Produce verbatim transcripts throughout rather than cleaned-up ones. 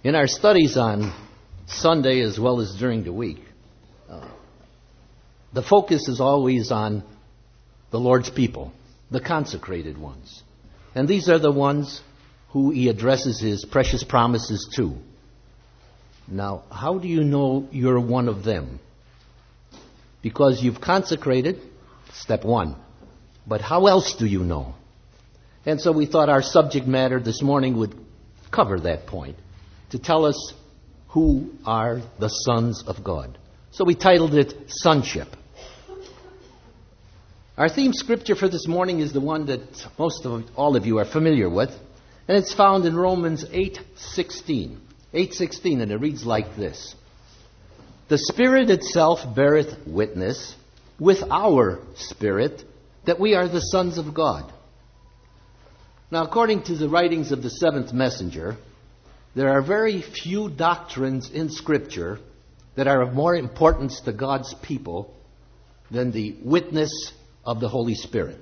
In our studies on Sunday as well as during the week, uh, the focus is always on the Lord's people, the consecrated ones. And these are the ones who he addresses his precious promises to. Now, how do you know you're one of them? Because you've consecrated, step one. But how else do you know? And so we thought our subject matter this morning would cover that point, to tell us who are the sons of God. So we titled it Sonship. Our theme scripture for this morning is the one that most of all of you are familiar with, and it's found in Romans eight sixteen. eight sixteen, and it reads like this: The Spirit itself beareth witness with our spirit that we are the sons of God. Now, according to the writings of the seventh messenger, there are very few doctrines in Scripture that are of more importance to God's people than the witness of the Holy Spirit.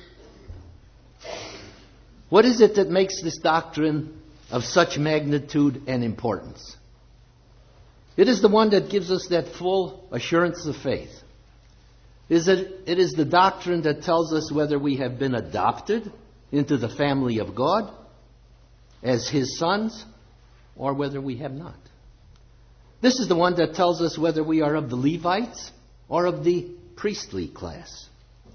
What is it that makes this doctrine of such magnitude and importance? It is the one that gives us that full assurance of faith. Is it, it is the doctrine that tells us whether we have been adopted into the family of God as His sons, or whether we have not. This is the one that tells us whether we are of the Levites or of the priestly class.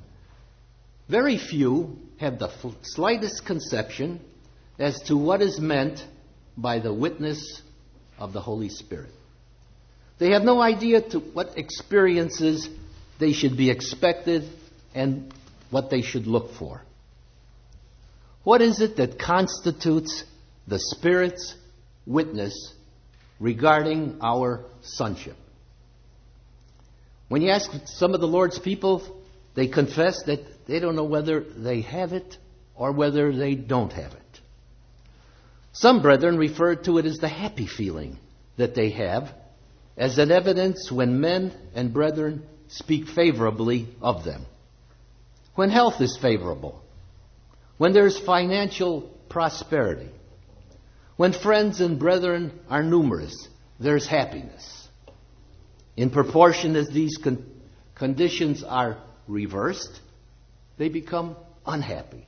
Very few have the slightest conception as to what is meant by the witness of the Holy Spirit. They have no idea to what experiences they should be expected and what they should look for. What is it that constitutes the Spirit's witness regarding our sonship? When you ask some of the Lord's people, they confess that they don't know whether they have it or whether they don't have it. Some brethren refer to it as the happy feeling that they have as an evidence when men and brethren speak favorably of them. When health is favorable, when there's financial prosperity, when friends and brethren are numerous, there's happiness. In proportion as these con- conditions are reversed, they become unhappy.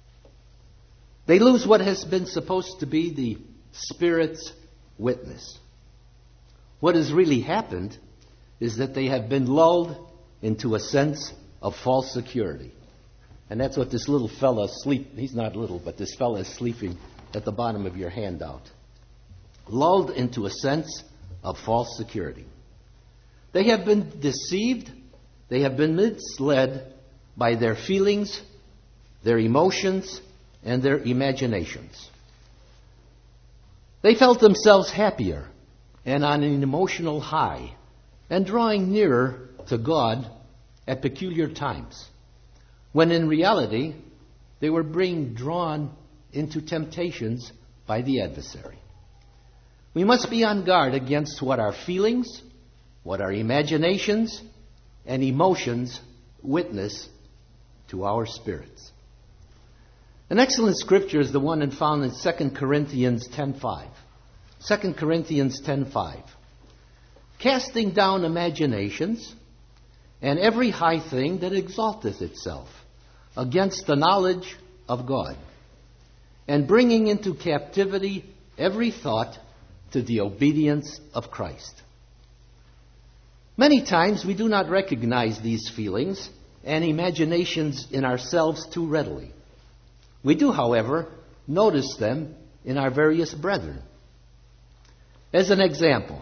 They lose what has been supposed to be the Spirit's witness. What has really happened is that they have been lulled into a sense of false security. And that's what this little fella sleep. He's not little, but this fella is sleeping at the bottom of your handout. Lulled into a sense of false security. They have been deceived. They have been misled by their feelings, their emotions, and their imaginations. They felt themselves happier and on an emotional high and drawing nearer to God at peculiar times, when in reality they were being drawn into temptations by the adversary. We must be on guard against what our feelings, what our imaginations, and emotions witness to our spirits. An excellent scripture is the one found in Second Corinthians ten five. Second Corinthians ten five. Casting down imaginations and every high thing that exalteth itself against the knowledge of God, and bringing into captivity every thought to the obedience of Christ. Many times we do not recognize these feelings and imaginations in ourselves too readily. We do, however, notice them in our various brethren. As an example,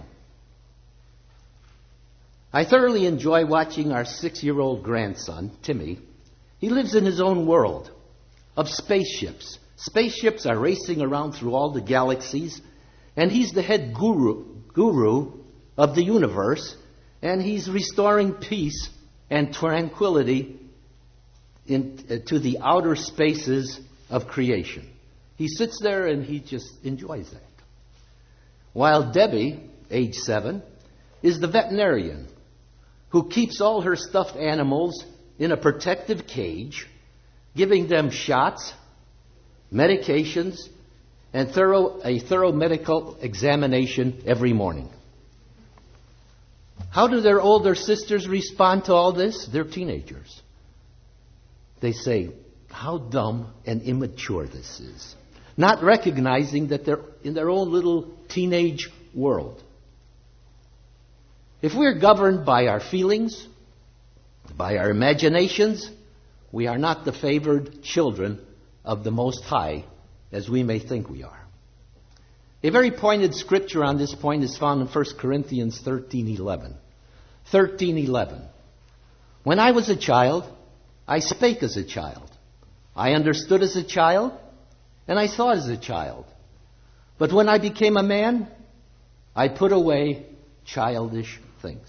I thoroughly enjoy watching our six-year-old grandson, Timmy. He lives in his own world of spaceships. Spaceships are racing around through all the galaxies, and he's the head guru, guru of the universe, and he's restoring peace and tranquility in, uh, to the outer spaces of creation. He sits there and he just enjoys that. While Debbie, age seven, is the veterinarian who keeps all her stuffed animals in a protective cage, giving them shots, medications, and thorough, a thorough medical examination every morning. How do their older sisters respond to all this? They're teenagers. They say, how dumb and immature this is. Not recognizing that they're in their own little teenage world. If we're governed by our feelings, by our imaginations, we are not the favored children of the Most High, as we may think we are. A very pointed scripture on this point is found in First Corinthians thirteen eleven. thirteen eleven. When I was a child, I spake as a child. I understood as a child, and I thought as a child. But when I became a man, I put away childish things.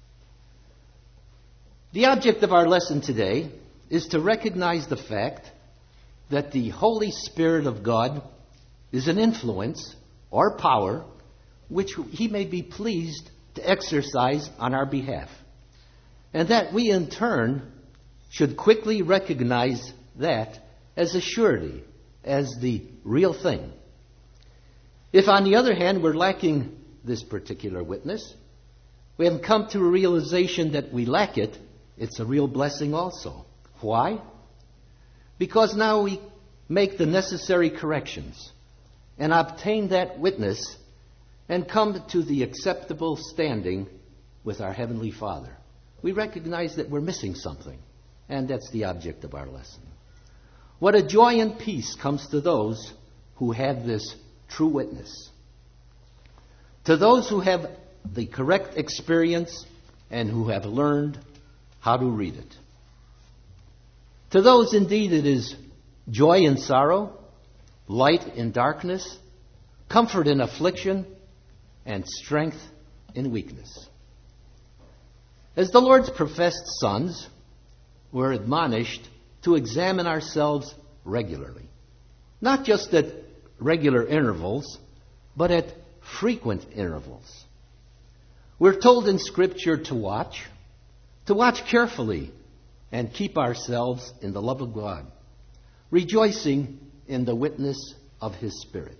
The object of our lesson today is to recognize the fact that the Holy Spirit of God is an influence or power which He may be pleased to exercise on our behalf. And that we in turn should quickly recognize that as a surety, as the real thing. If on the other hand we're lacking this particular witness, we have come to a realization that we lack it, it's a real blessing also. Why? Because now we make the necessary corrections and obtain that witness and come to the acceptable standing with our Heavenly Father. We recognize that we're missing something, and that's the object of our lesson. What a joy and peace comes to those who have this true witness. To those who have the correct experience and who have learned how to read it. To those, indeed, it is joy in sorrow, light in darkness, comfort in affliction, and strength in weakness. As the Lord's professed sons, we're admonished to examine ourselves regularly. Not just at regular intervals, but at frequent intervals. We're told in Scripture to watch, to watch carefully and keep ourselves in the love of God, rejoicing in the witness of His Spirit.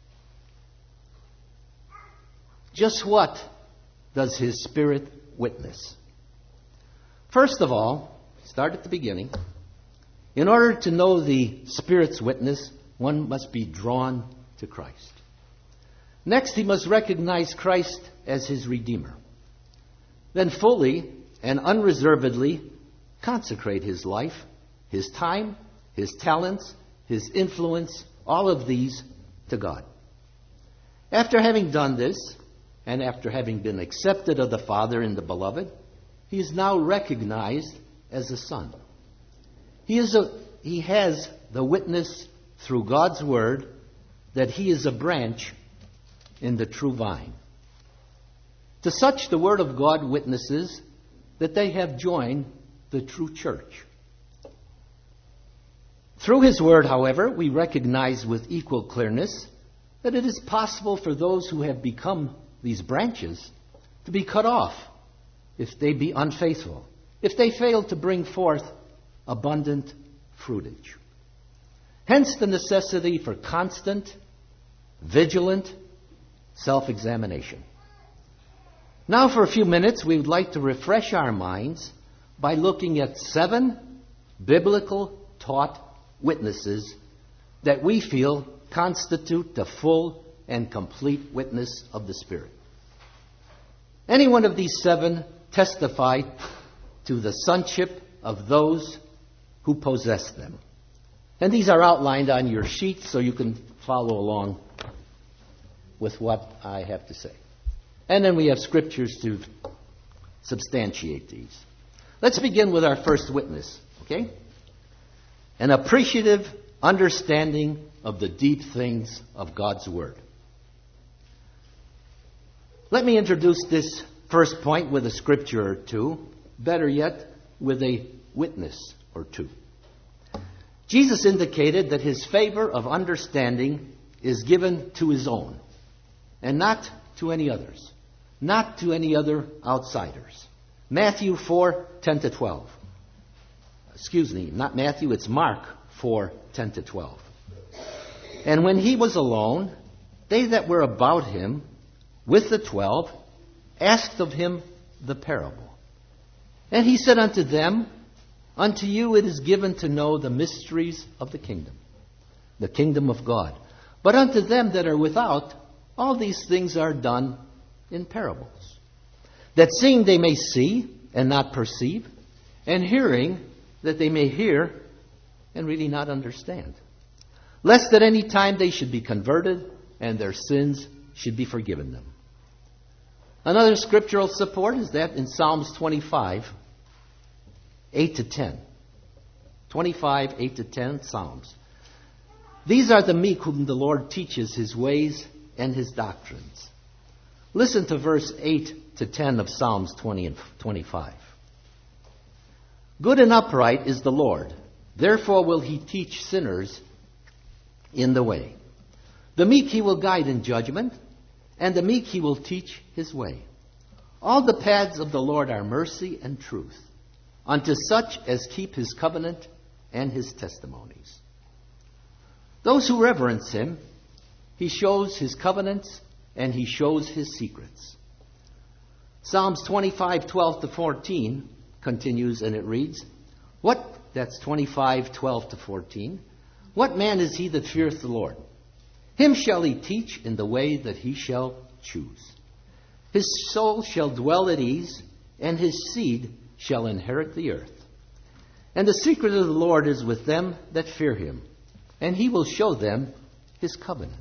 Just what does His Spirit witness? First of all, start at the beginning. In order to know the Spirit's witness, one must be drawn to Christ. Next, he must recognize Christ as his Redeemer. Then fully and unreservedly consecrate his life, his time, his talents, his influence, all of these to God. After having done this, and after having been accepted of the Father in the Beloved, he is now recognized as a son. He is a, he has the witness through God's Word that he is a branch in the true vine. To such the Word of God witnesses that they have joined the true church. Through His Word, however, we recognize with equal clearness that it is possible for those who have become these branches to be cut off if they be unfaithful, if they fail to bring forth abundant fruitage. Hence the necessity for constant, vigilant self-examination. Now for a few minutes we would like to refresh our minds by looking at seven biblical taught witnesses that we feel constitute the full and complete witness of the Spirit. Any one of these seven testify to the sonship of those who possess them. And these are outlined on your sheet so you can follow along with what I have to say. And then we have scriptures to substantiate these. Let's begin with our first witness, okay? An appreciative understanding of the deep things of God's Word. Let me introduce this first point with a scripture or two, better yet, with a witness or two. Jesus indicated that His favor of understanding is given to His own, and not to any others, not to any other outsiders. Matthew four, ten to twelve. Excuse me, not Matthew, it's Mark four, ten to twelve. And when he was alone, they that were about him with the twelve asked of him the parable. And he said unto them, Unto you it is given to know the mysteries of the kingdom, the kingdom of God. But unto them that are without, all these things are done in parables, that seeing they may see and not perceive, and hearing that they may hear and really not understand, lest at any time they should be converted and their sins should be forgiven them. Another scriptural support is that in Psalms twenty-five, eight to ten. twenty-five, eight to ten, Psalms. These are the meek whom the Lord teaches his ways and his doctrines. Listen to verse eight to ten of Psalms twenty and twenty-five. Good and upright is the Lord, therefore will he teach sinners in the way. The meek he will guide in judgment, and the meek he will teach his way. All the paths of the Lord are mercy and truth, unto such as keep his covenant and his testimonies. Those who reverence him, he shows his covenants and he shows his secrets. Psalms twenty-five, twelve to fourteen continues, and it reads, What, that's twenty-five, twelve to fourteen, what man is he that feareth the Lord? Him shall he teach in the way that he shall choose. His soul shall dwell at ease, and his seed shall inherit the earth. And the secret of the Lord is with them that fear him, and he will show them his covenant.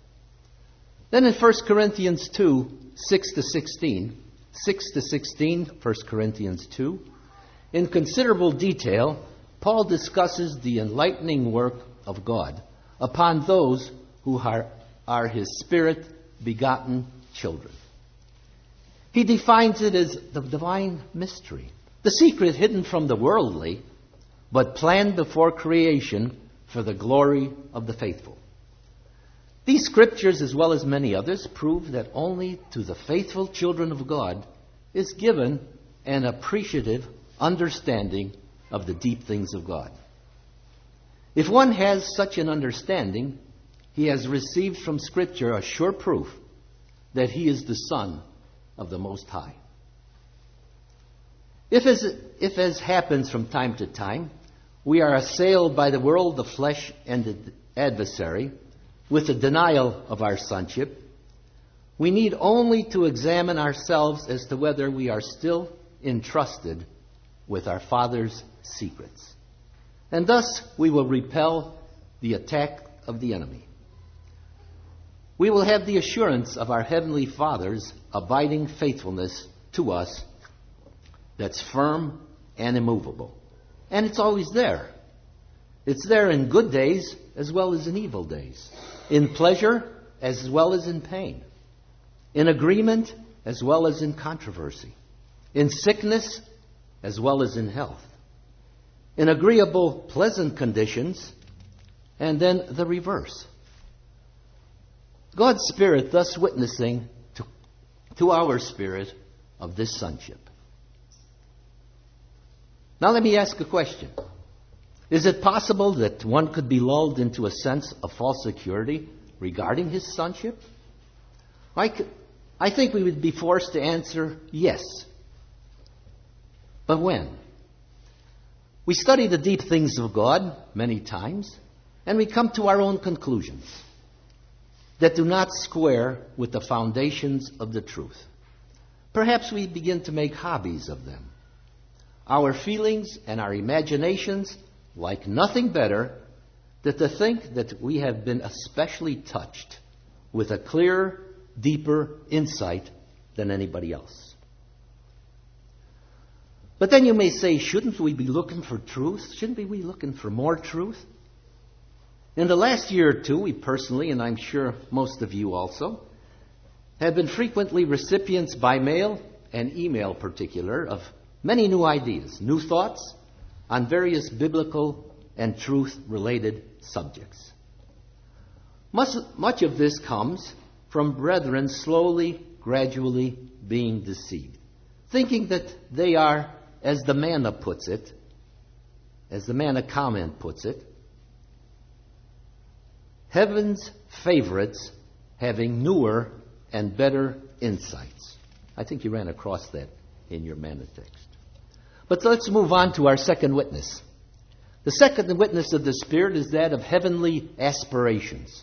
Then in First Corinthians two, six to sixteen, six to sixteen, First Corinthians two, in considerable detail, Paul discusses the enlightening work of God upon those who are, are his Spirit-begotten children. He defines it as the divine mystery, the secret hidden from the worldly, but planned before creation for the glory of the faithful. These scriptures, as well as many others, prove that only to the faithful children of God is given an appreciative understanding of the deep things of God. If one has such an understanding, he has received from Scripture a sure proof that he is the Son of the Most High. If as, if as happens from time to time, we are assailed by the world, the flesh, and the adversary with the denial of our sonship, we need only to examine ourselves as to whether we are still entrusted with our Father's secrets. And thus we will repel the attack of the enemy. We will have the assurance of our Heavenly Father's abiding faithfulness to us that's firm and immovable. And it's always there. It's there in good days as well as in evil days, in pleasure as well as in pain, in agreement as well as in controversy, in sickness as well as in health, in agreeable, pleasant conditions, and then the reverse. God's Spirit thus witnessing to, to our spirit of this sonship. Now let me ask a question. Is it possible that one could be lulled into a sense of false security regarding his sonship? I, could, I think we would be forced to answer yes. But when? We study the deep things of God many times, and we come to our own conclusions that do not square with the foundations of the truth. Perhaps we begin to make hobbies of them. Our feelings and our imaginations like nothing better than to think that we have been especially touched with a clearer, deeper insight than anybody else. But then you may say, shouldn't we be looking for truth? Shouldn't we be looking for more truth? In the last year or two, we personally, and I'm sure most of you also, have been frequently recipients by mail and email particular of many new ideas, new thoughts on various biblical and truth-related subjects. Much, much of this comes from brethren slowly, gradually being deceived, thinking that they are, as the manna puts it, as the manna comment puts it, Heaven's favorites having newer and better insights. I think you ran across that in your manna text. But let's move on to our second witness. The second witness of the Spirit is that of heavenly aspirations.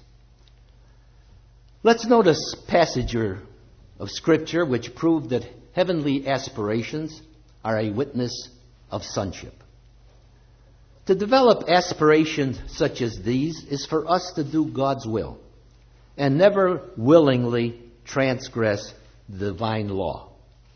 Let's notice a passage of Scripture which prove that heavenly aspirations are a witness of sonship. To develop aspirations such as these is for us to do God's will and never willingly transgress the divine law.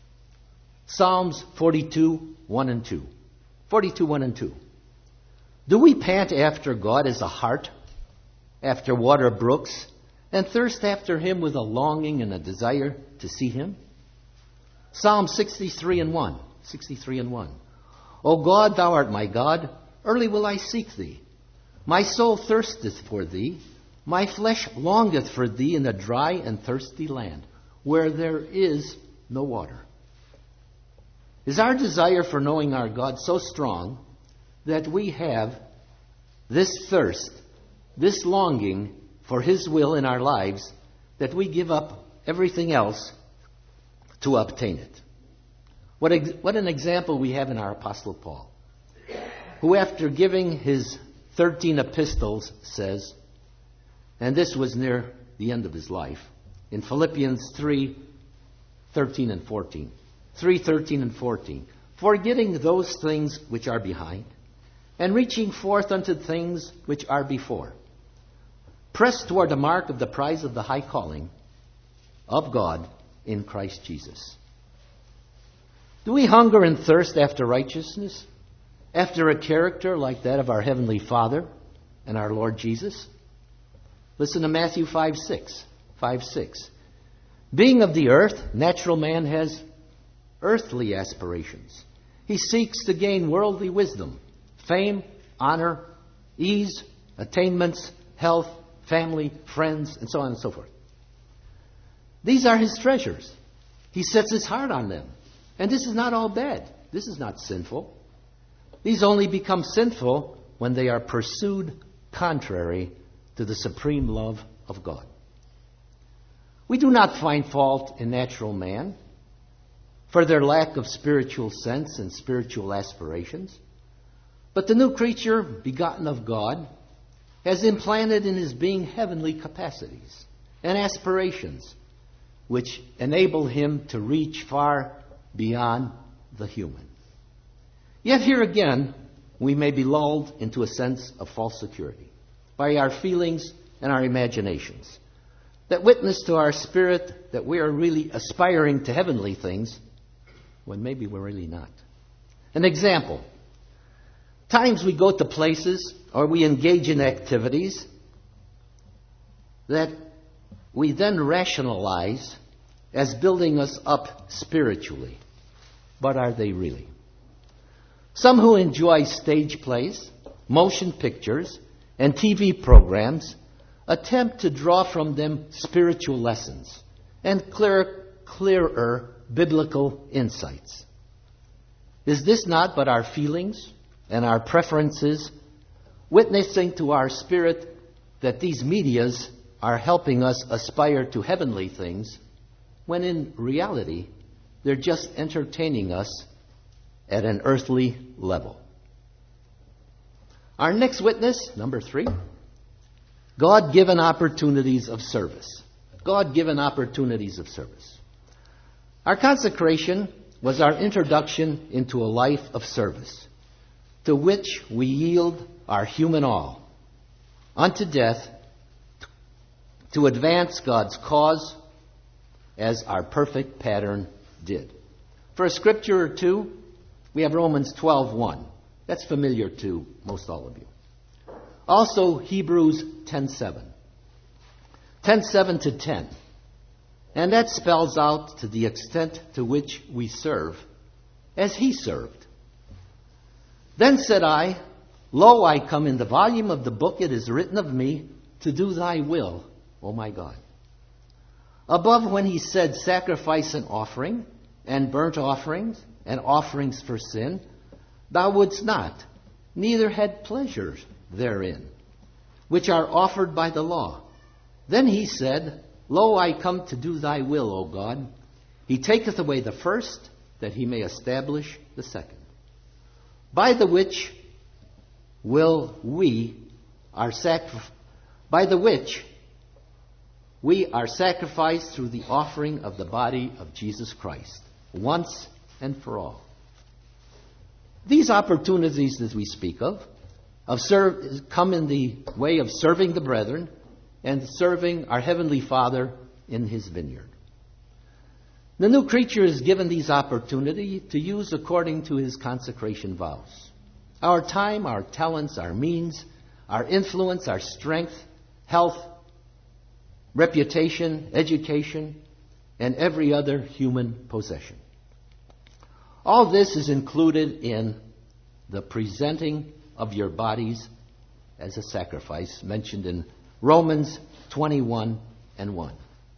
Psalms forty-two, one and two. forty-two, one and two. Do we pant after God as a hart, after water brooks, and thirst after him with a longing and a desire to see him? Psalm sixty-three and one. sixty-three and one. O God, thou art my God, early will I seek thee. My soul thirsteth for thee, my flesh longeth for thee in a dry and thirsty land, where there is no water. Is our desire for knowing our God so strong that we have this thirst, this longing for his will in our lives, that we give up everything else to obtain it? What, ex- what an example we have in our Apostle Paul, who after giving his thirteen epistles says, and this was near the end of his life, in Philippians three, thirteen and fourteen. three, thirteen and fourteen. Forgetting those things which are behind, and reaching forth unto things which are before. Press toward the mark of the prize of the high calling of God in Christ Jesus. Do we hunger and thirst after righteousness? After a character like that of our Heavenly Father and our Lord Jesus? Listen to Matthew five, six. five, six. Being of the earth, natural man has earthly aspirations. He seeks to gain worldly wisdom, fame, honor, ease, attainments, health, family, friends, and so on and so forth. These are his treasures. He sets his heart on them. And this is not all bad. This is not sinful. These only become sinful when they are pursued contrary to the supreme love of God. We do not find fault in natural man for their lack of spiritual sense and spiritual aspirations. But the new creature, begotten of God, has implanted in his being heavenly capacities and aspirations which enable him to reach far beyond the human. Yet here again, we may be lulled into a sense of false security by our feelings and our imaginations that witness to our spirit that we are really aspiring to heavenly things when maybe we're really not. An example. Times we go to places or we engage in activities that we then rationalize as building us up spiritually. But are they really? Some who enjoy stage plays, motion pictures, and T V programs attempt to draw from them spiritual lessons and clear, clearer biblical insights. Is this not but our feelings and our preferences witnessing to our spirit that these medias are helping us aspire to heavenly things, when in reality they're just entertaining us at an earthly level? Our next witness, number three, God-given opportunities of service. God-given opportunities of service. Our consecration was our introduction into a life of service, to which we yield our human all, unto death, to advance God's cause as our perfect pattern did. For a scripture or two, we have Romans twelve one. That's familiar to most all of you. Also Hebrews ten seven. ten seven to ten. And that spells out to the extent to which we serve as he served. Then said I, Lo, I come, in the volume of the book it is written of me, to do thy will, O my God. Above, when he said sacrifice and offering, and burnt offerings, and offerings for sin, thou wouldst not, neither had pleasure therein. which are offered by the law. Then he said, Lo, I come to do thy will, O God. He taketh away the first, that he may establish the second. By the which will we are sacri- by the which we are sacrificed through the offering of the body of Jesus Christ, once and for all. These opportunities that we speak of, of serve, come in the way of serving the brethren and serving our Heavenly Father in His vineyard. The new creature is given these opportunities to use according to his consecration vows. Our time, our talents, our means, our influence, our strength, health, reputation, education, and every other human possession. All this is included in the presenting of your bodies as a sacrifice mentioned in Romans twenty-one and one.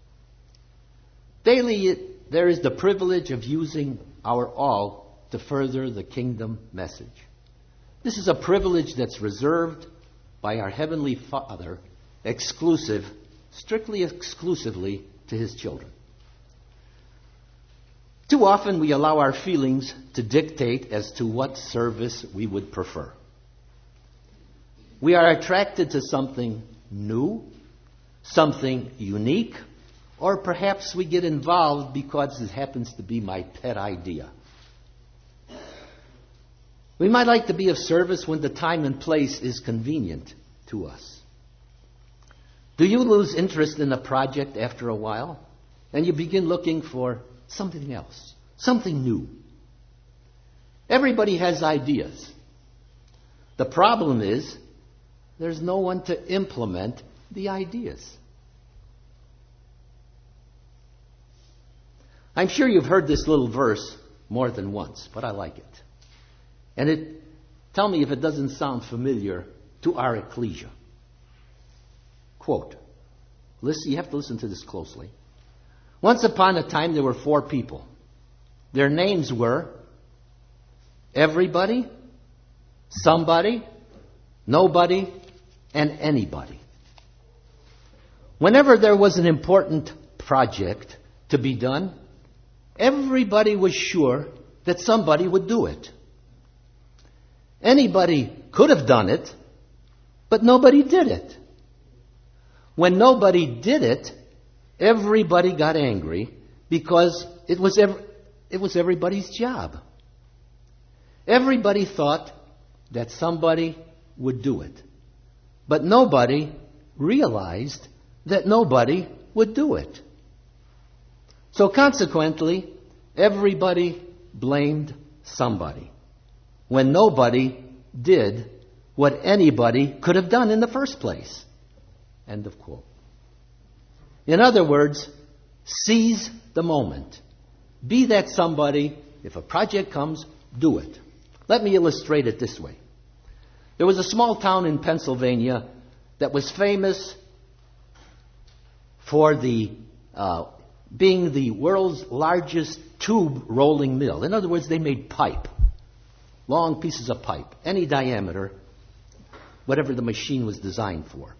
Daily, there is the privilege of using our all to further the kingdom message. This is a privilege that's reserved by our Heavenly Father, exclusive, strictly exclusively to His children. Too often we allow our feelings to dictate as to what service we would prefer. We are attracted to something new, something unique, or perhaps we get involved because it happens to be my pet idea. We might like to be of service when the time and place is convenient to us. Do you lose interest in a project after a while and you begin looking for something else, something new? Everybody has ideas. The problem is there's no one to implement the ideas. I'm sure you've heard this little verse more than once, but I like it. And it, tell me if it doesn't sound familiar to our ecclesia. Quote, listen, you have to listen to this closely. Once upon a time there were four people. Their names were everybody, somebody, nobody, and anybody. Whenever there was an important project to be done, everybody was sure that somebody would do it. Anybody could have done it, but nobody did it. When nobody did it, everybody got angry because it was ev- it was everybody's job. Everybody thought that somebody would do it, but nobody realized that nobody would do it. So consequently, everybody blamed somebody when nobody did what anybody could have done in the first place. End of quote. In other words, seize the moment. Be that somebody. If a project comes, do it. Let me illustrate it this way. There was a small town in Pennsylvania that was famous for the uh, being the world's largest tube rolling mill. In other words, they made pipe. Long pieces of pipe, any diameter, whatever the machine was designed for.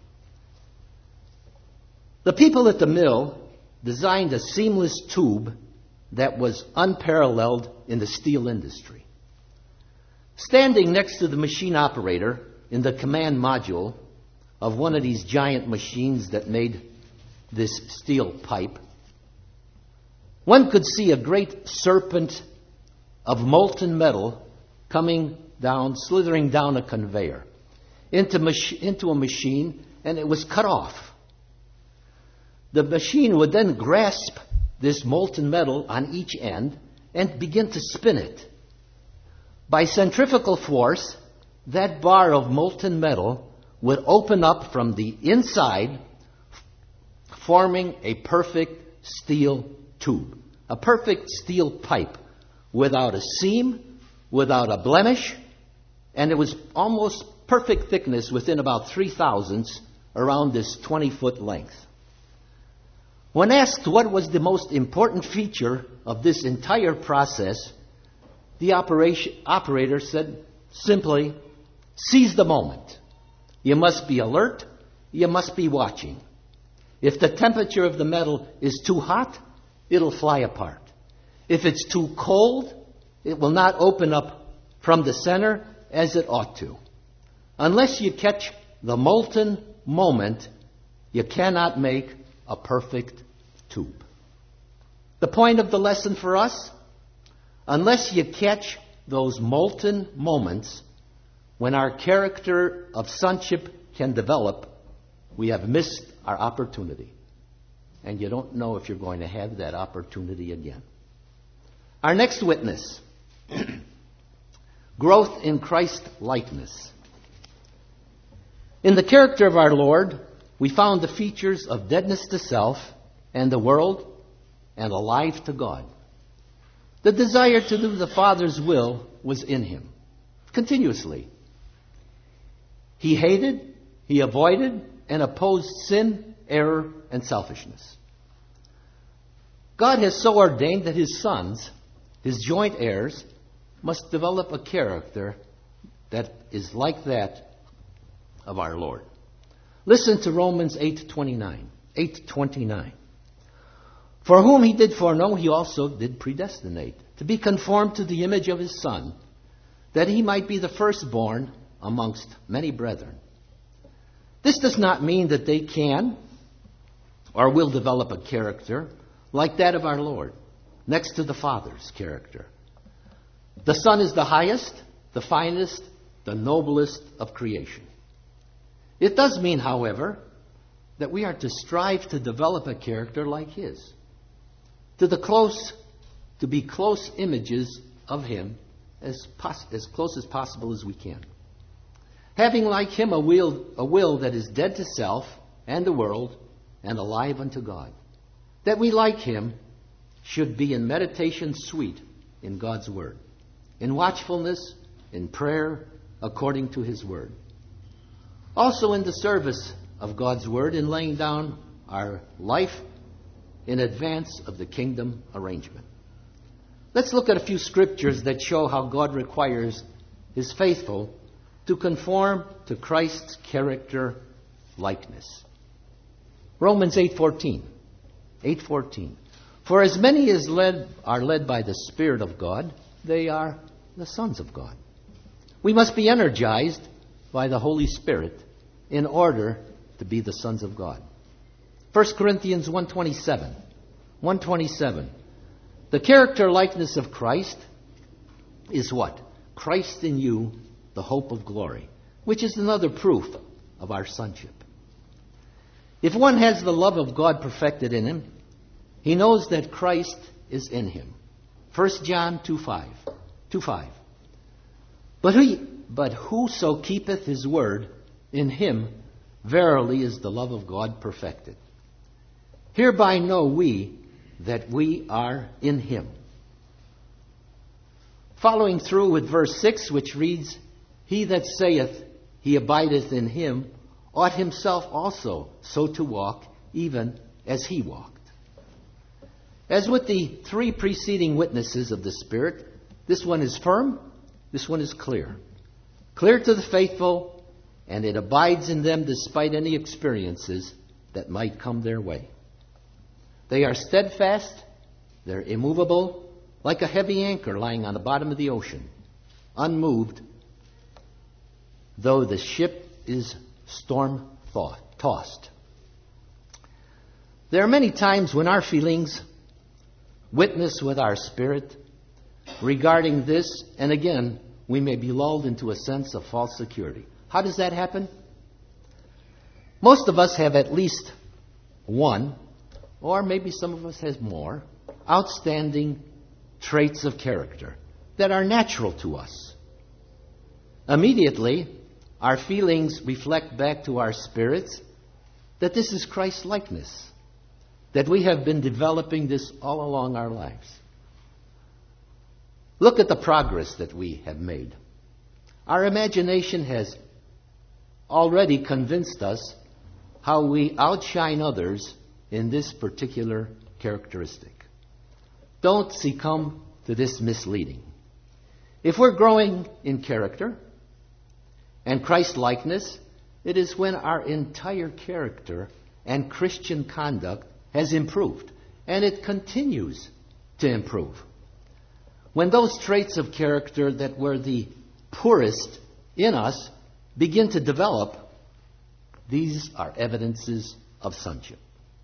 The people at the mill designed a seamless tube that was unparalleled in the steel industry. Standing next to the machine operator in the command module of one of these giant machines that made this steel pipe, one could see a great serpent of molten metal coming down, slithering down a conveyor into, mach- into a machine, and it was cut off. The machine would then grasp this molten metal on each end and begin to spin it. By centrifugal force, that bar of molten metal would open up from the inside, forming a perfect steel tube, a perfect steel pipe without a seam, without a blemish, and it was almost perfect thickness within about three thousandths around this twenty-foot length. When asked what was the most important feature of this entire process, the operation, operator said simply, seize the moment. You must be alert you must be watching. If the temperature of the metal is too hot, it'll fly apart. If it's too cold, it will not open up from the center as it ought to. Unless you catch the molten moment, you cannot make a perfect tube. The point of the lesson for us, unless you catch those molten moments when our character of sonship can develop, we have missed our opportunity. And you don't know if you're going to have that opportunity again. Our next witness, growth in Christ likeness. In the character of our Lord, we found the features of deadness to self and the world and alive to God. The desire to do the Father's will was in him, continuously. He hated, he avoided, and opposed sin, error, and selfishness. God has so ordained that his sons, his joint heirs, must develop a character that is like that of our Lord. Listen to Romans eight twenty-nine. eight twenty-nine. For whom he did foreknow, he also did predestinate, to be conformed to the image of his Son, that he might be the firstborn amongst many brethren. This does not mean that they can or will develop a character like that of our Lord, next to the Father's character. The Son is the highest, the finest, the noblest of creation. It does mean, however, that we are to strive to develop a character like his, to the close, to be close images of him as, pos- as close as possible as we can. Having like him a will, a will that is dead to self and the world and alive unto God. That we, like him, should be in meditation sweet in God's word, in watchfulness, in prayer, according to his word. Also in the service of God's word, in laying down our life in advance of the kingdom arrangement. Let's look at a few scriptures that show how God requires his faithful to conform to Christ's character likeness. Romans eight fourteen. eight fourteen. For as many as led are led by the Spirit of God, they are the sons of God. We must be energized by the Holy Spirit in order to be the sons of God. First Corinthians one twenty-seven. one twenty-seven. The character likeness of Christ is what? Christ in you, the hope of glory, which is another proof of our sonship. If one has the love of God perfected in him, he knows that Christ is in him. First John two five. two five. But, he, but whoso keepeth his word, in him verily is the love of God perfected. Hereby know we that we are in him. Following through with verse six, which reads, He that saith he abideth in him ought himself also so to walk, even as he walked. As with the three preceding witnesses of the Spirit, this one is firm, this one is clear. Clear to the faithful, and it abides in them despite any experiences that might come their way. They are steadfast, they're immovable, like a heavy anchor lying on the bottom of the ocean, unmoved, though the ship is storm tossed. There are many times when our feelings witness with our spirit regarding this, and again, we may be lulled into a sense of false security. How does that happen? Most of us have at least one, or maybe some of us has more, outstanding traits of character that are natural to us. Immediately, our feelings reflect back to our spirits that this is Christ's likeness, that we have been developing this all along our lives. Look at the progress that we have made. Our imagination has already convinced us how we outshine others in this particular characteristic. Don't succumb to this misleading. If we're growing in character and Christ-likeness, It is when our entire character and Christian conduct has improved, and it continues to improve. When those traits of character that were the poorest in us begin to develop, these are evidences of sonship.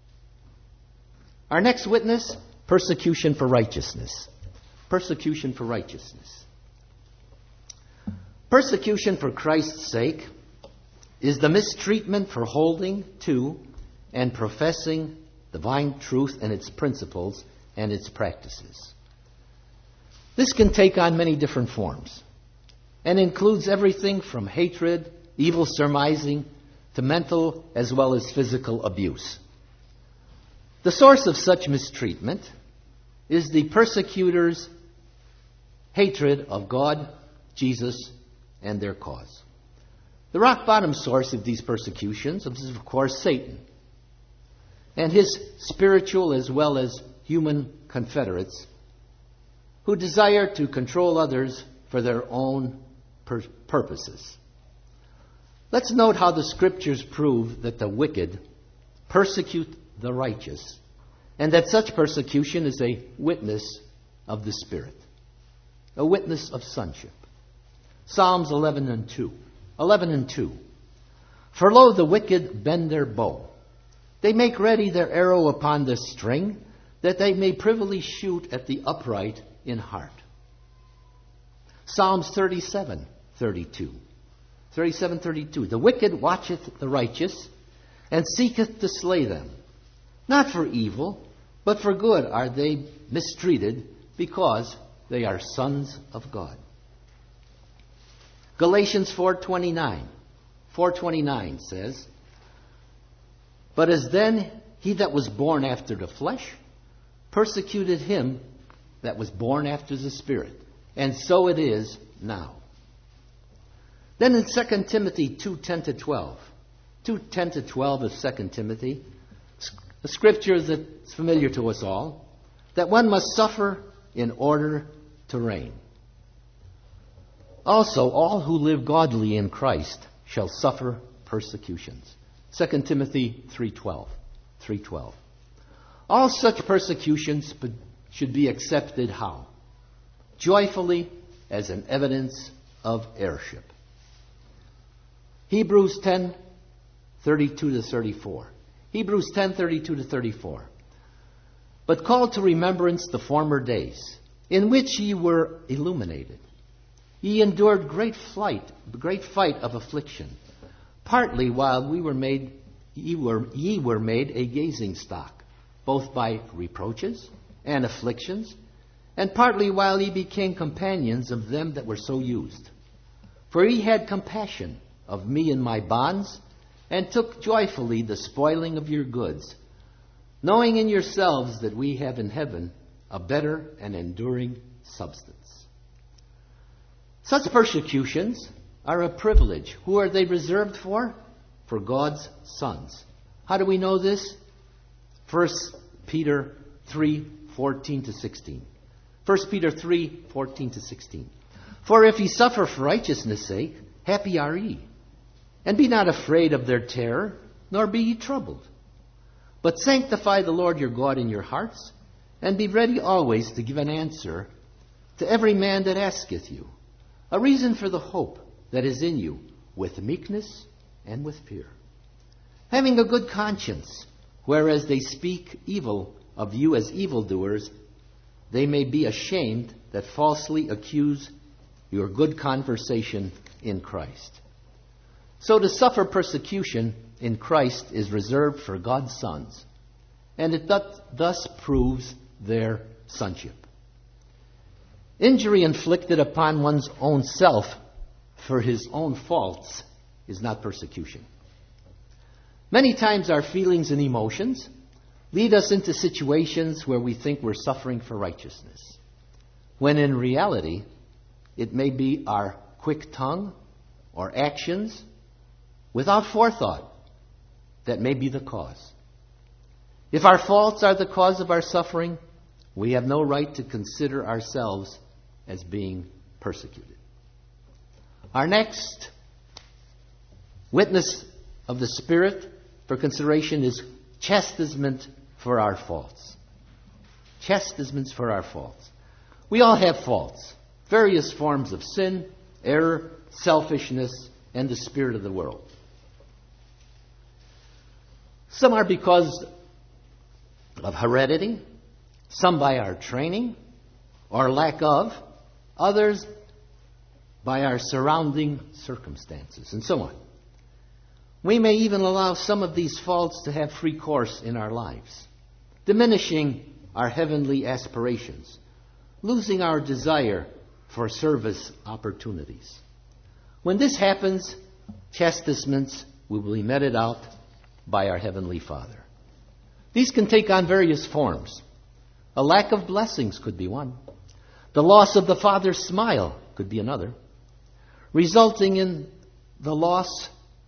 Our next witness, persecution for righteousness. Persecution for righteousness. Persecution for Christ's sake is the mistreatment for holding to and professing divine truth and its principles and its practices. This can take on many different forms and includes everything from hatred, evil surmising, to mental as well as physical abuse. The source of such mistreatment is the persecutor's hatred of God, Jesus, and their cause. The rock bottom source of these persecutions is, of course, Satan and his spiritual as well as human confederates who desire to control others for their own pur- purposes. Let's note how the Scriptures prove that the wicked persecute the righteous, and that such persecution is a witness of the Spirit, a witness of sonship. Psalms eleven and two. eleven and two. For lo, the wicked bend their bow. They make ready their arrow upon the string, that they may privily shoot at the upright in heart. Psalms thirty-seven, thirty-two. thirty-seven, thirty-two. The wicked watcheth the righteous, and seeketh to slay them. Not for evil, but for good are they mistreated, because they are sons of God. Galatians four twenty-nine. four twenty-nine says, But as then he that was born after the flesh persecuted him that was born after the Spirit, and so it is now. Then in Second Timothy two ten to twelve, two ten to twelve of Second Timothy, a scripture that's familiar to us all, that one must suffer in order to reign. Also, all who live godly in Christ shall suffer persecutions. Second Timothy three twelve. three twelve. All such persecutions should be accepted how? Joyfully, as an evidence of heirship. Hebrews ten thirty-two to thirty-four. Hebrews ten thirty-two to thirty-four. But call to remembrance the former days, in which ye were illuminated. Ye endured great flight, great fight of affliction, partly while we were made, ye were, ye were made a gazing stock, both by reproaches and afflictions, and partly while ye became companions of them that were so used. For ye had compassion of me in my bonds, and took joyfully the spoiling of your goods, knowing in yourselves that we have in heaven a better and enduring substance. Such persecutions are a privilege. Who are they reserved for? For God's sons. How do we know this? First Peter three fourteen to sixteen. First Peter three fourteen to sixteen. For if ye suffer for righteousness' sake, happy are ye. And be not afraid of their terror, nor be ye troubled. But sanctify the Lord your God in your hearts, and be ready always to give an answer to every man that asketh you, a reason for the hope that is in you, with meekness and with fear. Having a good conscience, whereas they speak evil of you as evildoers, they may be ashamed that falsely accuse your good conversation in Christ. So to suffer persecution in Christ is reserved for God's sons, and it thus proves their sonship. Injury inflicted upon one's own self for his own faults is not persecution. Many times our feelings and emotions lead us into situations where we think we're suffering for righteousness, when in reality it may be our quick tongue or actions without forethought that may be the cause. If our faults are the cause of our suffering, we have no right to consider ourselves as being persecuted. Our next witness of the Spirit for consideration is chastisement for our faults. Chastisements for our faults. We all have faults, various forms of sin, error, selfishness, and the spirit of the world. Some are because of heredity, some by our training or lack of, others by our surrounding circumstances, and so on. We may even allow some of these faults to have free course in our lives, diminishing our heavenly aspirations, losing our desire for service opportunities. When this happens, chastisements will be meted out by our Heavenly Father. These can take on various forms. A lack of blessings could be one. The loss of the Father's smile could be another, resulting in the loss,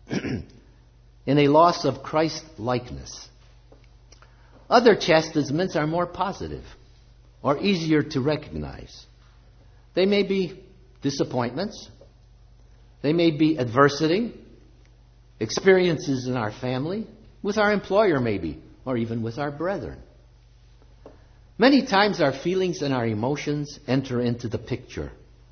in a loss of Christ-likeness. Other chastisements are more positive or easier to recognize. They may be disappointments. They may be adversity, experiences in our family, with our employer maybe, or even with our brethren. Many times our feelings and our emotions enter into the picture.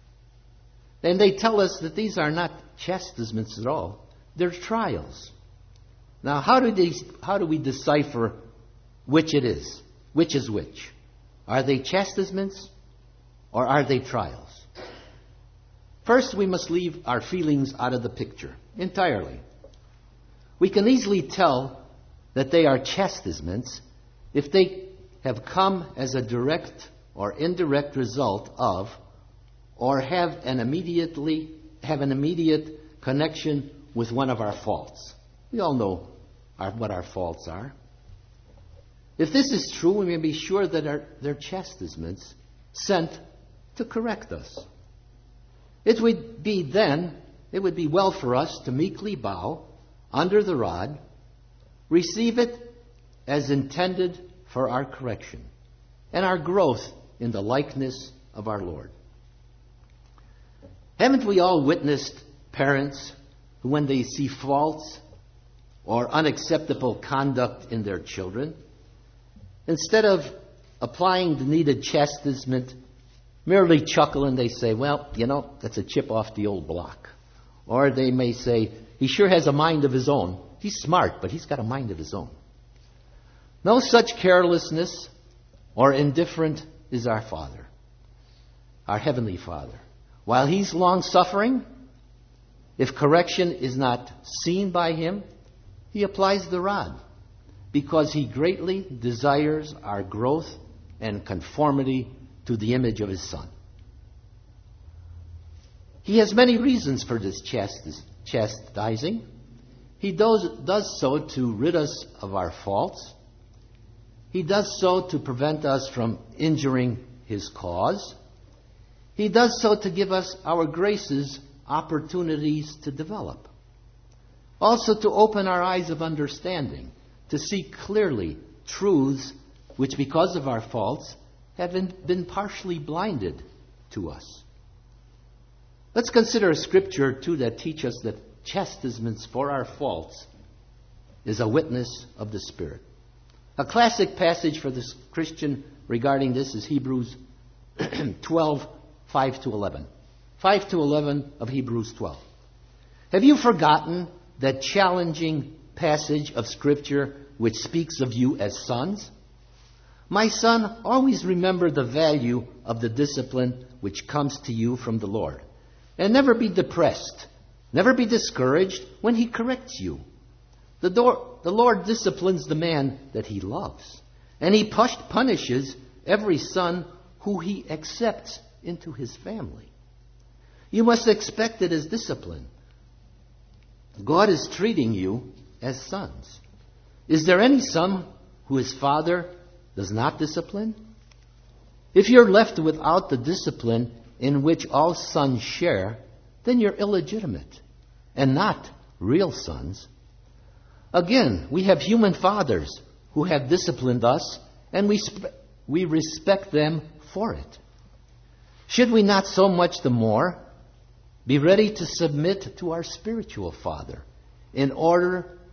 And they tell us that these are not chastisements at all. They're trials. Now, how do these, how do we decipher which it is? Which is which? Are they chastisements or are they trials? First, we must leave our feelings out of the picture entirely. We can easily tell that they are chastisements if they have come as a direct or indirect result of, or have an immediately have an immediate connection with one of our faults. We all know our, what our faults are. If this is true, we may be sure that our, they're chastisements sent to correct us. It would be then, it would be well for us to meekly bow under the rod, receive it as intended for our correction and our growth in the likeness of our Lord. Haven't we all witnessed parents who, when they see faults or unacceptable conduct in their children, instead of applying the needed chastisement, merely chuckle and they say, well, you know, that's a chip off the old block. Or they may say, he sure has a mind of his own. He's smart, but he's got a mind of his own. No such carelessness or indifferent is our Father, our Heavenly Father. While He's long-suffering, if correction is not seen by Him, He applies the rod, because He greatly desires our growth and conformity to the image of His Son. He has many reasons for this chastising. He does, does so to rid us of our faults. He does so to prevent us from injuring His cause. He does so to give us our graces opportunities to develop. Also to open our eyes of understanding, to see clearly truths which, because of our faults, have been, been partially blinded to us. Let's consider a scripture, too, that teaches us that chastisements for our faults is a witness of the Spirit. A classic passage for this Christian regarding this is Hebrews twelve, five to eleven. five to eleven of Hebrews twelve. Have you forgotten that challenging passage of Scripture which speaks of you as sons? My son, always remember the value of the discipline which comes to you from the Lord. And never be depressed, never be discouraged when He corrects you. The, door, the Lord disciplines the man that He loves, and He punishes every son who He accepts into His family. You must expect it as discipline. God is treating you as sons. Is there any son who his father does not discipline? If you're left without the discipline in which all sons share, then you're illegitimate and not real sons. Again, we have human fathers who have disciplined us, and we sp- we respect them for it. Should we not so much the more be ready to submit to our spiritual Father in order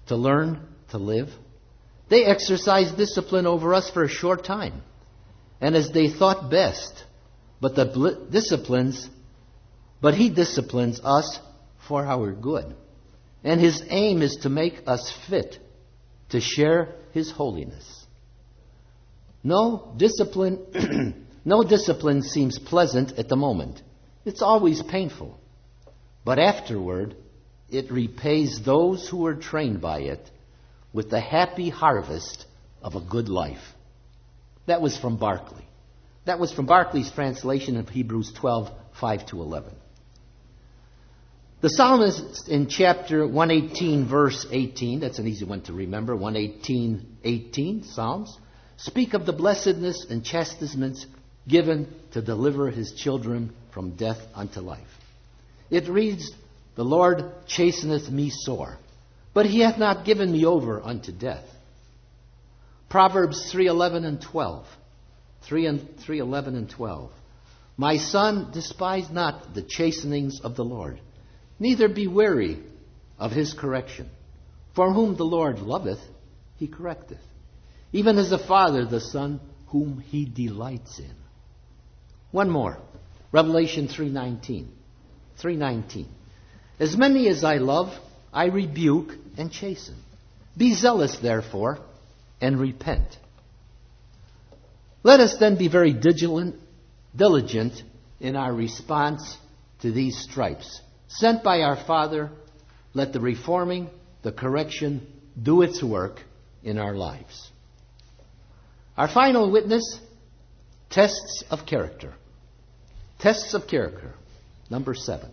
to learn to live. They exercised discipline over us for a short time, and as they thought best. But the bl- disciplines, but He disciplines us for our good. And His aim is to make us fit to share His holiness. No discipline, no discipline seems pleasant at the moment. It's always painful. But afterward, it repays those who are trained by it with the happy harvest of a good life. That was from Barclay. That was from Barclay's translation of Hebrews twelve, five to eleven. The psalmist in chapter one eighteen, verse eighteen, that's an easy one to remember, one eighteen, eighteen, Psalms, speak of the blessedness and chastisements given to deliver His children from death unto life. It reads, the Lord chasteneth me sore, but He hath not given me over unto death. Proverbs three eleven and twelve. three and three eleven and twelve. My son, despise not the chastenings of the Lord, neither be weary of His correction. For whom the Lord loveth, He correcteth, even as a father the son whom He delights in. One more. Revelation three nineteen. three nineteen. As many as I love, I rebuke and chasten. Be zealous, therefore, and repent. Let us then be very diligent, diligent in our response to these stripes. Sent by our Father, let the reforming, the correction, do its work in our lives. Our final witness, tests of character. Tests of character, number seven.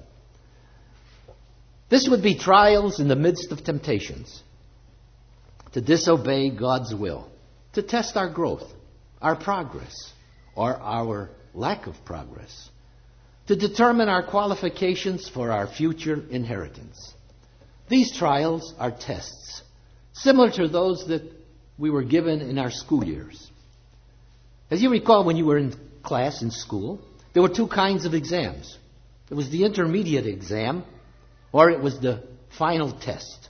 This would be trials in the midst of temptations to disobey God's will, to test our growth, our progress, or our lack of progress, to determine our qualifications for our future inheritance. These trials are tests, similar to those that we were given in our school years. As you recall, when you were in class in school, there were two kinds of exams. There was the intermediate exam, or it was the final test.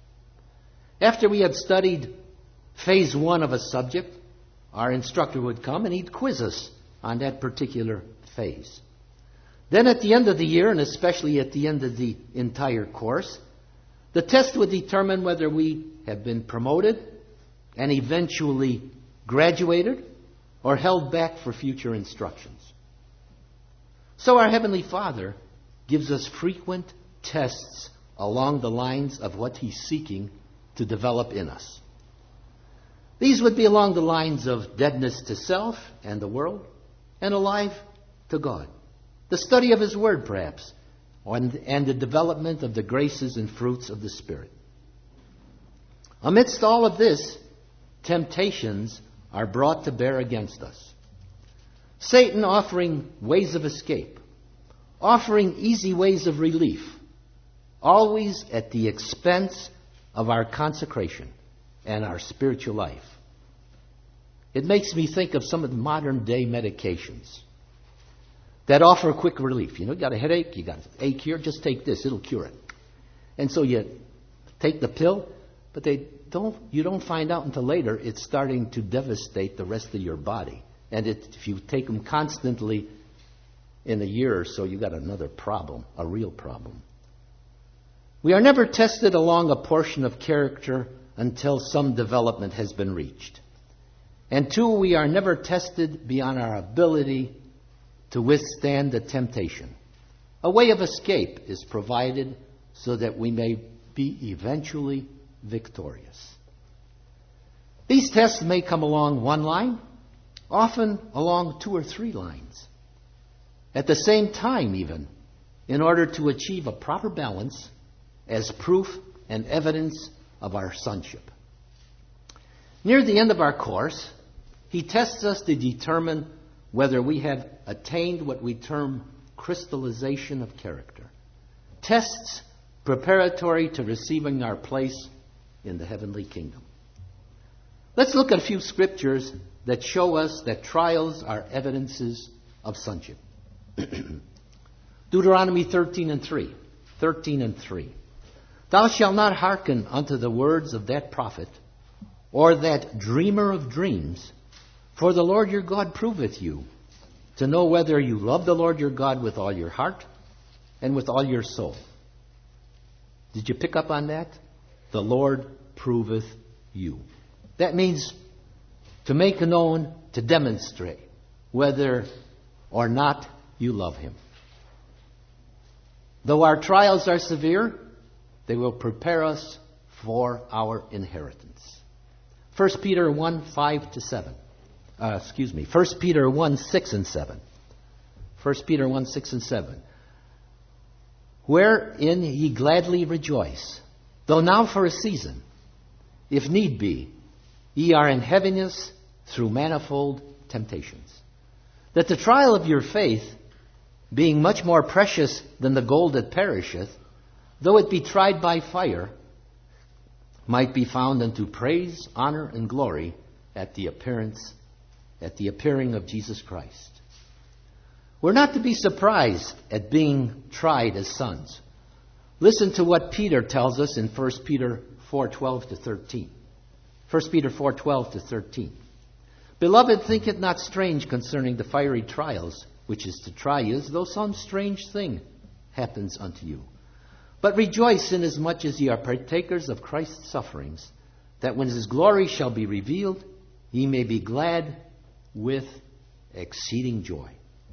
After we had studied phase one of a subject, our instructor would come and he'd quiz us on that particular phase. Then at the end of the year, and especially at the end of the entire course, the test would determine whether we have been promoted and eventually graduated or held back for future instructions. So our Heavenly Father gives us frequent tests along the lines of what He's seeking to develop in us. These would be along the lines of deadness to self and the world, and alive to God. The study of His Word, perhaps, and the development of the graces and fruits of the Spirit. Amidst all of this, temptations are brought to bear against us. Satan offering ways of escape, offering easy ways of relief, always at the expense of our consecration and our spiritual life. It makes me think of some of the modern day medications that offer quick relief. You know, you got a headache, you got an ache here, just take this, it'll cure it. And so you take the pill, but they don't. You don't find out until later it's starting to devastate the rest of your body. And it, if you take them constantly in a year or so, you've got another problem, a real problem. We are never tested along a portion of character until some development has been reached. And two, we are never tested beyond our ability to withstand the temptation. A way of escape is provided so that we may be eventually victorious. These tests may come along one line, often along two or three lines, at the same time even, in order to achieve a proper balance as proof and evidence of our sonship. Near the end of our course, he tests us to determine whether we have attained what we term crystallization of character. Tests preparatory to receiving our place in the heavenly kingdom. Let's look at a few scriptures that show us that trials are evidences of sonship. Deuteronomy thirteen and three. thirteen and three. Thou shalt not hearken unto the words of that prophet, or that dreamer of dreams, for the Lord your God proveth you, to know whether you love the Lord your God with all your heart and with all your soul. Did you pick up on that? The Lord proveth you. That means to make known, to demonstrate whether or not you love Him. Though our trials are severe, they will prepare us for our inheritance. First Peter one, five to seven. Uh, excuse me. First Peter one, six and seven. First Peter one, six and seven. Wherein ye gladly rejoice, though now for a season, if need be, ye are in heaviness through manifold temptations. That the trial of your faith, being much more precious than the gold that perisheth, though it be tried by fire, might be found unto praise, honor, and glory at the appearance, at the appearing of Jesus Christ. We're not to be surprised at being tried as sons. Listen to what Peter tells us in First Peter four, twelve to thirteen. First Peter four, twelve to thirteen. Beloved, think it not strange concerning the fiery trials, which is to try you, as though some strange thing happens unto you. But rejoice inasmuch as ye are partakers of Christ's sufferings, that when His glory shall be revealed, ye may be glad with exceeding joy.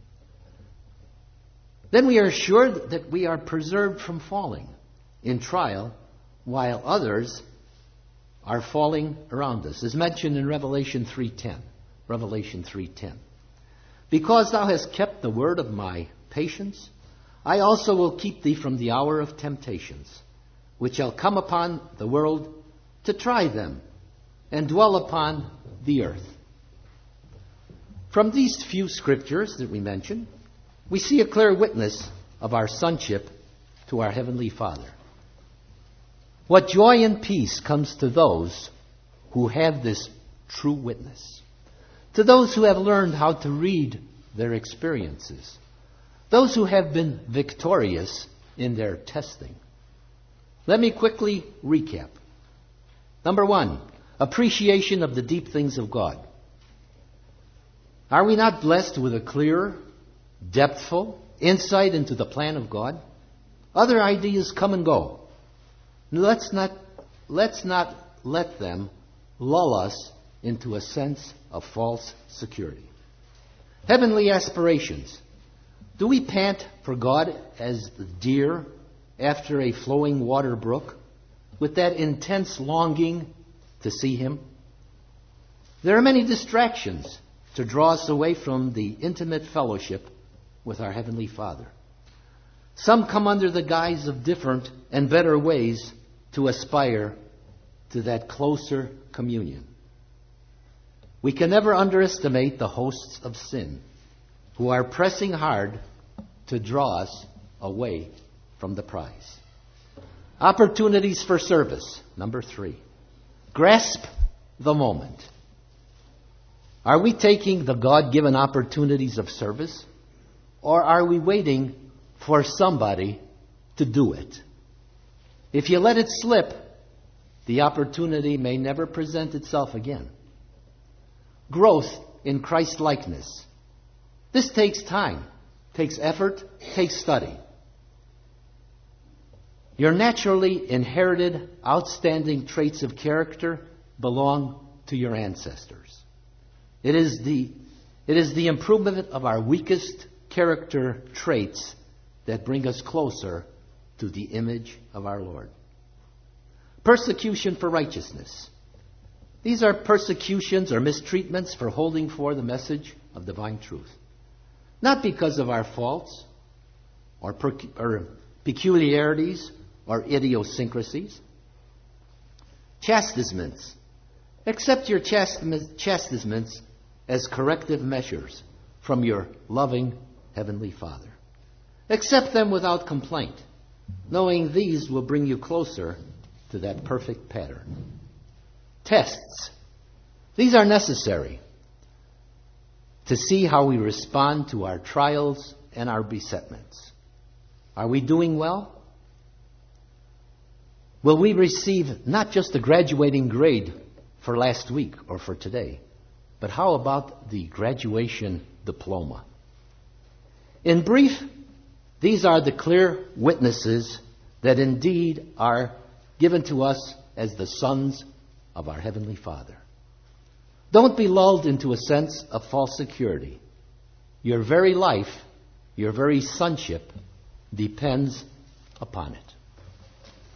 Then we are assured that we are preserved from falling in trial, while others are falling around us, as mentioned in Revelation three ten. Revelation three ten. Because thou hast kept the word of my patience, I also will keep thee from the hour of temptations, which shall come upon the world to try them, and dwell upon the earth. From these few scriptures that we mentioned, we see a clear witness of our sonship to our Heavenly Father. What joy and peace comes to those who have this true witness, to those who have learned how to read their experiences, those who have been victorious in their testing. Let me quickly recap. Number one, appreciation of the deep things of God. Are we not blessed with a clear, depthful insight into the plan of God? Other ideas come and go. Let's not, let's not let them lull us into a sense of false security. Heavenly aspirations. Do we pant for God as the deer after a flowing water brook, with that intense longing to see Him? There are many distractions to draw us away from the intimate fellowship with our Heavenly Father. Some come under the guise of different and better ways to aspire to that closer communion. We can never underestimate the hosts of sin who are pressing hard to draw us away from the prize. Opportunities for service. Number three. Grasp the moment. Are we taking the God-given opportunities of service, or are we waiting for somebody to do it? If you let it slip, the opportunity may never present itself again. Growth in Christ-likeness. This takes time, takes effort, takes study. Your naturally inherited outstanding traits of character belong to your ancestors. It is the, it is the improvement of our weakest character traits that bring us closer to the image of our Lord. Persecution for righteousness. These are persecutions or mistreatments for holding for the message of divine truth. Not because of our faults or, per- or peculiarities or idiosyncrasies. Chastisements. Accept your chastisements as corrective measures from your loving Heavenly Father. Accept them without complaint, knowing these will bring you closer to that perfect pattern. Tests. These are necessary to see how we respond to our trials and our besetments. Are we doing well? will we receive not just the graduating grade for last week or for today, but how about the graduation diploma? In brief, these are the clear witnesses that indeed are given to us as the sons of our Heavenly Father. Don't be lulled into a sense of false security. Your very life, your very sonship, depends upon it.